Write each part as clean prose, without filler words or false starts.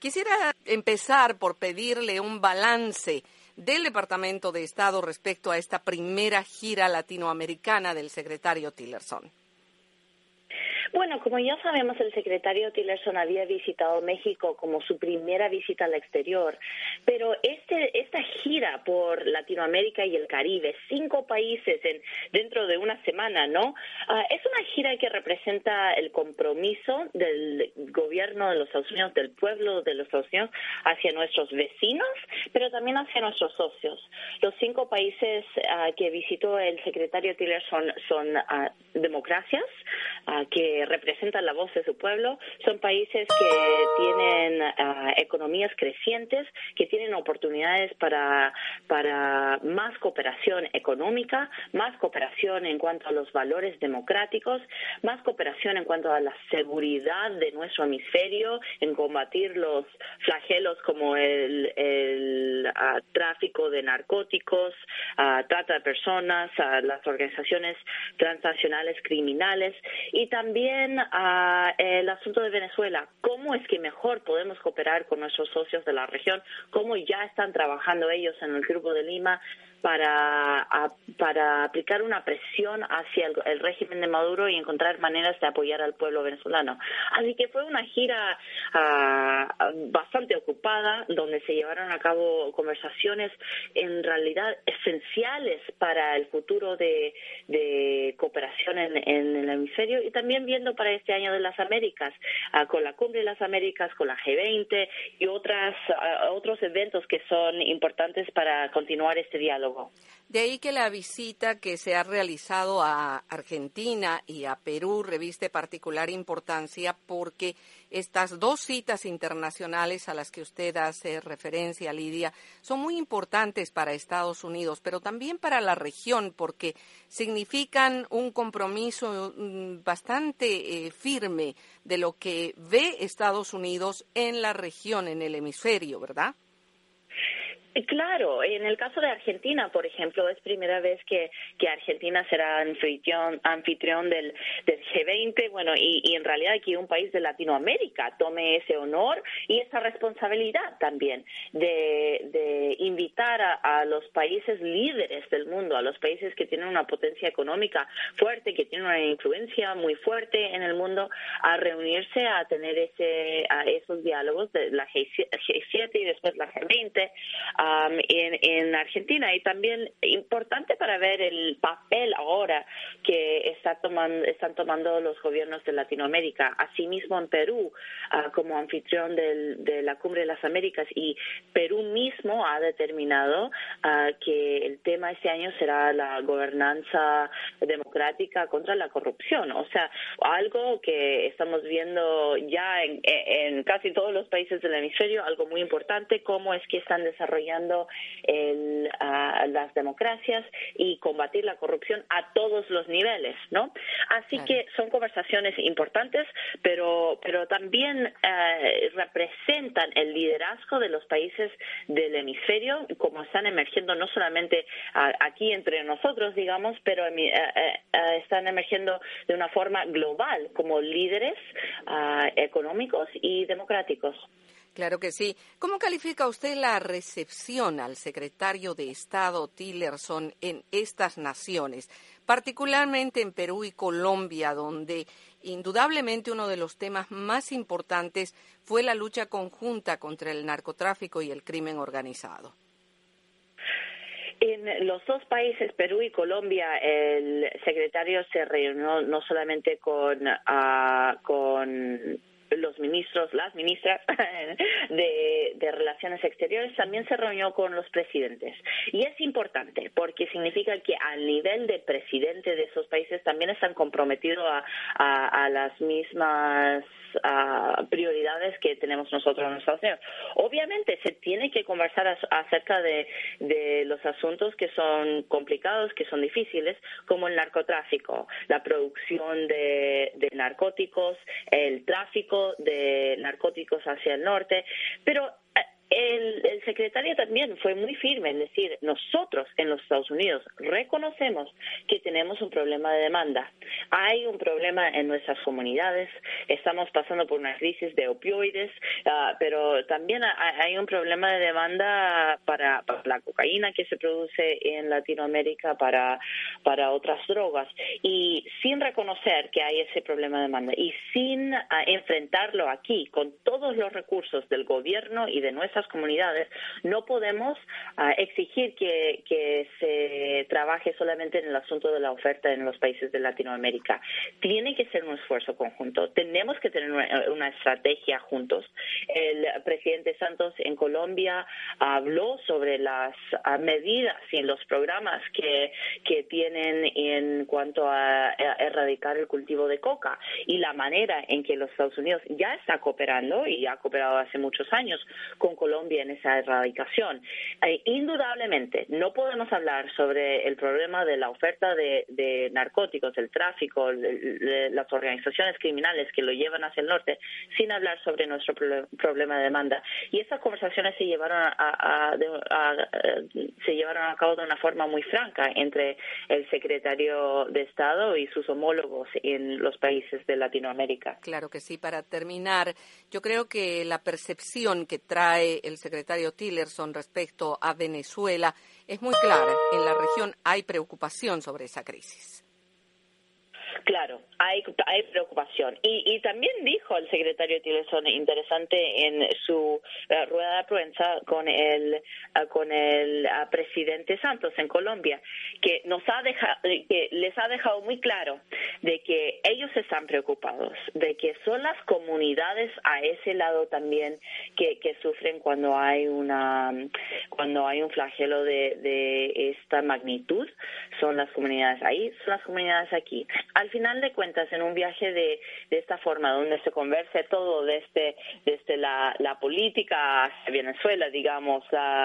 Quisiera empezar por pedirle un balance del Departamento de Estado respecto a esta primera gira latinoamericana del secretario Tillerson. Bueno, como ya sabemos, el secretario Tillerson había visitado México como su primera visita al exterior, pero esta gira por Latinoamérica y el Caribe, 5 países dentro de una semana, ¿no? Es una gira que representa el compromiso del gobierno de los Estados Unidos, del pueblo de los Estados Unidos, hacia nuestros vecinos, pero también hacia nuestros socios. Los 5 países que visitó el secretario Tillerson son democracias que representan la voz de su pueblo, son países que tienen economías crecientes, que tienen oportunidades para más cooperación económica, más cooperación en cuanto a los valores democráticos, más cooperación en cuanto a la seguridad de nuestro hemisferio, en combatir los flagelos como el tráfico de narcóticos, trata de personas, las organizaciones transnacionales criminales, y también el asunto de Venezuela. ¿Cómo es que mejor podemos cooperar con nuestros socios de la región? ¿Cómo ya están trabajando ellos en el Grupo de Lima para aplicar una presión hacia el régimen de Maduro y encontrar maneras de apoyar al pueblo venezolano? Así que fue una gira bastante ocupada, donde se llevaron a cabo conversaciones en realidad esenciales para el futuro de cooperación en el hemisferio, y también viendo para este año de las Américas, con la Cumbre de las Américas, con la G20 y otros eventos que son importantes para continuar este diálogo. De ahí que la visita que se ha realizado a Argentina y a Perú reviste particular importancia, porque estas 2 citas internacionales a las que usted hace referencia, Lidia, son muy importantes para Estados Unidos, pero también para la región, porque significan un compromiso bastante firme de lo que ve Estados Unidos en la región, en el hemisferio, ¿verdad? Claro, en el caso de Argentina, por ejemplo, es primera vez que Argentina será anfitrión del G20, bueno, y en realidad aquí un país de Latinoamérica tome ese honor y esa responsabilidad también de invitar a los países líderes del mundo, a los países que tienen una potencia económica fuerte, que tienen una influencia muy fuerte en el mundo, a reunirse, a tener esos diálogos de la G7 y después la G20, en Argentina. Y también importante para ver el papel ahora que están tomando los gobiernos de Latinoamérica. Asimismo en Perú, como anfitrión de la Cumbre de las Américas, y Perú mismo ha determinado que el tema este año será la gobernanza democrática contra la corrupción. O sea, algo que estamos viendo ya en casi todos los países del hemisferio, algo muy importante, cómo es que están desarrollando las democracias y combatir la corrupción a todos los niveles, ¿no? Así que son conversaciones importantes, pero también representan el liderazgo de los países del hemisferio, como están emergiendo no solamente aquí entre nosotros, digamos, pero están emergiendo de una forma global como líderes económicos y democráticos. Claro que sí. ¿Cómo califica usted la recepción al secretario de Estado Tillerson en estas naciones, particularmente en Perú y Colombia, donde indudablemente uno de los temas más importantes fue la lucha conjunta contra el narcotráfico y el crimen organizado? En los 2 países, Perú y Colombia, el secretario se reunió no solamente con los ministros, las ministras de Relaciones Exteriores, también se reunió con los presidentes. Y es importante porque significa que al nivel de presidente de esos países también están comprometidos a las mismas prioridades que tenemos nosotros en Estados Unidos. Obviamente se tiene que conversar acerca de los asuntos que son complicados, que son difíciles, como el narcotráfico, la producción de narcóticos, el tráfico de narcóticos hacia el norte, pero el secretario también fue muy firme en decir, nosotros en los Estados Unidos reconocemos que tenemos un problema de demanda. Hay un problema en nuestras comunidades, estamos pasando por una crisis de opioides, pero también hay un problema de demanda para la cocaína que se produce en Latinoamérica, para otras drogas. Y sin reconocer que hay ese problema de demanda y sin enfrentarlo aquí con todos los recursos del gobierno y de nuestras comunidades, no podemos exigir que se trabaje solamente en el asunto de la oferta en los países de Latinoamérica. Tiene que ser un esfuerzo conjunto. Tenemos que tener una estrategia juntos. El presidente Santos en Colombia habló sobre las medidas y los programas que tienen en cuanto a erradicar el cultivo de coca y la manera en que los Estados Unidos ya está cooperando y ha cooperado hace muchos años con Colombia en esa erradicación. Indudablemente, no podemos hablar sobre el problema de la oferta de narcóticos, el tráfico, las organizaciones criminales que lo llevan hacia el norte, sin hablar sobre nuestro problema de demanda. Y esas conversaciones se llevaron a cabo de una forma muy franca entre el secretario de Estado y sus homólogos en los países de Latinoamérica. Claro que sí. Para terminar, yo creo que la percepción que trae el secretario Tillerson respecto a Venezuela es muy clara. En la región hay preocupación sobre esa crisis. Claro, hay preocupación. Y también dijo el secretario Tillerson, interesante, en su rueda de prensa con el presidente Santos en Colombia, que que les ha dejado muy claro de que ellos están preocupados, de que son las comunidades a ese lado también que sufren cuando hay un flagelo de esta magnitud. Son las comunidades ahí, son las comunidades aquí. Al final de cuentas, en un viaje de esta forma, donde se converse todo desde la política hacia Venezuela, digamos,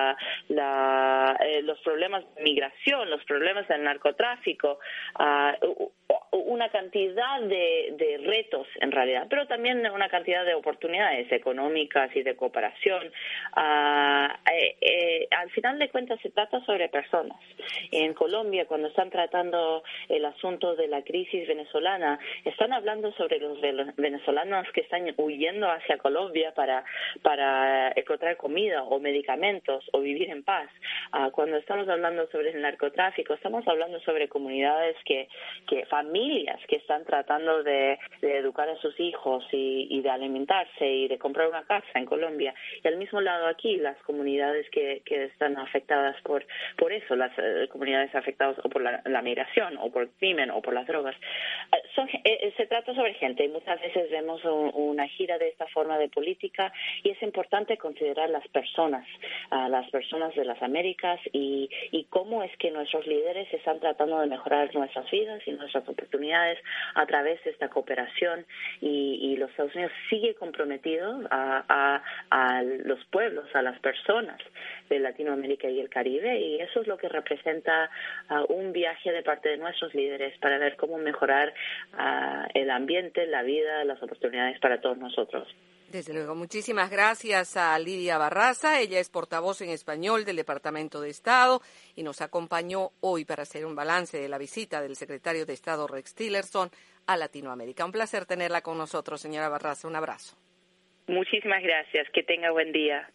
los problemas de migración, los problemas del narcotráfico, una cantidad de retos en realidad, pero también una cantidad de oportunidades económicas y de cooperación. Al final de cuentas se trata sobre personas. En Colombia, cuando están tratando el asunto de la crisis venezolana, están hablando sobre los venezolanos que están huyendo hacia Colombia para encontrar comida o medicamentos o vivir en paz. Cuando estamos hablando sobre el narcotráfico, estamos hablando sobre comunidades familias que están tratando de educar a sus hijos y de alimentarse y de comprar una casa en Colombia. Y al mismo lado aquí, las comunidades que están afectadas por eso, las comunidades afectadas o por la migración o por el crimen o por las drogas. Se trata sobre gente y muchas veces vemos una gira de esta forma de política y es importante considerar las personas de las Américas y cómo es que nuestros líderes están tratando de mejorar nuestras vidas y nuestras oportunidades a través de esta cooperación y los Estados Unidos sigue comprometido a los pueblos, a las personas de Latinoamérica y el Caribe, y eso es lo que representa un viaje de parte de nuestros líderes para ver cómo mejorar el ambiente, la vida, las oportunidades para todos nosotros. Desde luego, muchísimas gracias a Lidia Barraza. Ella es portavoz en español del Departamento de Estado y nos acompañó hoy para hacer un balance de la visita del secretario de Estado Rex Tillerson a Latinoamérica. Un placer tenerla con nosotros, señora Barraza. Un abrazo. Muchísimas gracias. Que tenga buen día.